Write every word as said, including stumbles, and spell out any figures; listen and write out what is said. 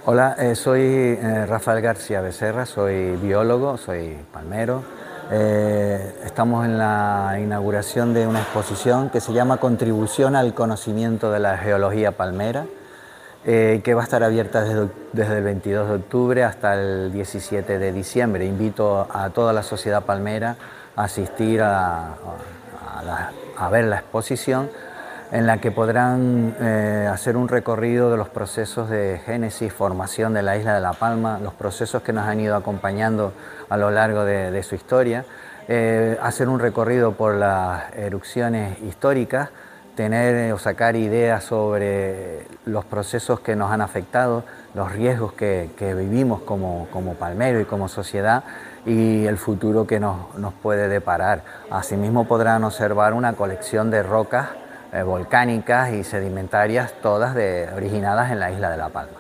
Hola, eh, soy eh, Rafael García Becerra, soy biólogo, soy palmero. Eh, estamos en la inauguración de una exposición que se llama Contribución al conocimiento de la geología palmera, eh, que va a estar abierta desde, desde el veintidós de octubre hasta el diecisiete de diciembre. Invito a toda la sociedad palmera a asistir a, a, la- a ver la exposición, en la que podrán eh, hacer un recorrido de los procesos de génesis, formación de la isla de La Palma, los procesos que nos han ido acompañando a lo largo de, de su historia, eh, hacer un recorrido por las erupciones históricas, tener eh, o sacar ideas sobre los procesos que nos han afectado, los riesgos que, que vivimos como, como palmero y como sociedad, y el futuro que nos, nos puede deparar. Asimismo podrán observar una colección de rocas eh, volcánicas y sedimentarias, todas de, originadas en la isla de La Palma.